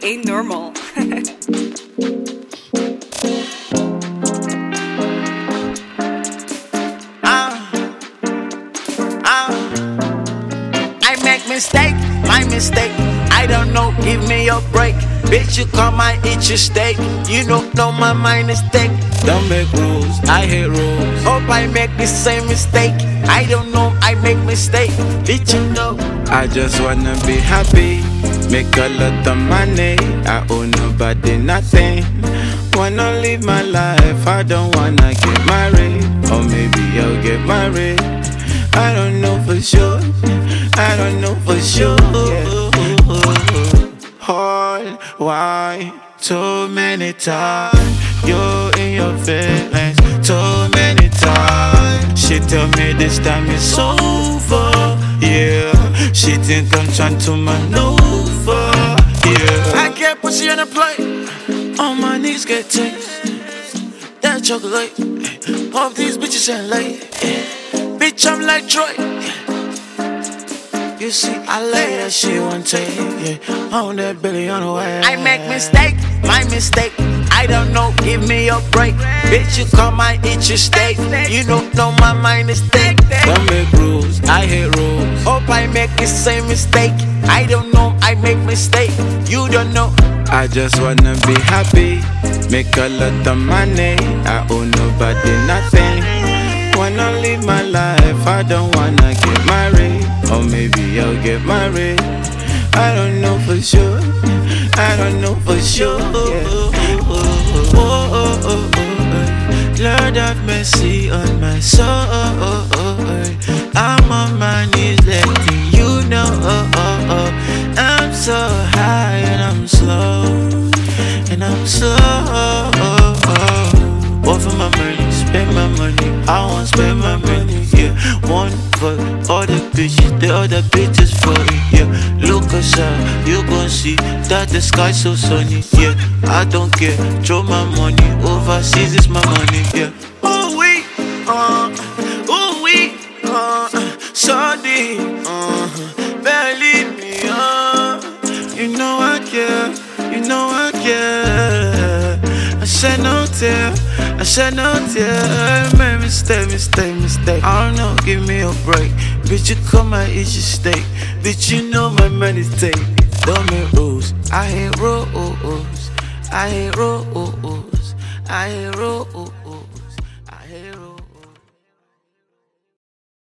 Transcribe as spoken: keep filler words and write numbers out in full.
ain't normal. uh, uh, I make mistake, my mistake. I don't know, give me a break. Bitch, you come, I eat your steak. You don't know my mind is thick. Don't make rules, I hate rules. Hope I make the same mistake. I don't know, I make mistake. Bitch, you know I just wanna be happy, make a lot of money. I owe nobody nothing. Wanna live my life, I don't wanna get married. Or maybe I'll get married. I don't know for sure, I don't know for sure. Hold, why, too many times you're in your feelings, too many times. She tell me this time it's over, yeah. She think I'm trying to maneuver, yeah. I can't put you on a plate, on my knees get taste that chocolate. Hope these bitches ain't late, yeah. Bitch, I'm like Troy. You see, I lay that shit one take, yeah. On that Billy on the way. I make mistake, my mistake. I don't know, give me a break. Bitch, you come, I eat your steak. You don't know my mind is thick. Don't make rules, I hate rules. Hope I make the same mistake. I don't know, I make mistake. You don't know. I just wanna be happy, make a lot of money. I owe nobody nothing. Wanna live my life, I don't wanna get married. Or maybe I'll get married. I don't know for sure, I don't know for sure, yeah. Oh, oh, oh, oh, oh. Lord have mercy on my soul. I'm on my knees letting you know. I'm so high and I'm slow, and I'm slow. One for my money, spend my money. I want to spend my money, yeah. One for all the bitches, the other bitches for it, yeah. Look aside, you gon' see that the sky's so sunny, yeah. I don't care, throw my money overseas, it's my money, yeah. Ooh wee, uh, ooh wee, uh, so deep, uh, believe me, uh. You know I care, you know I care. I said no tear, I said no tear. Made mistake, mistake, mistake. I don't know, give me a break. Bitch, you come and eat your steak. Bitch, you know my money's take. Don't make rules, I hate rules. I hate rules, I hate rules.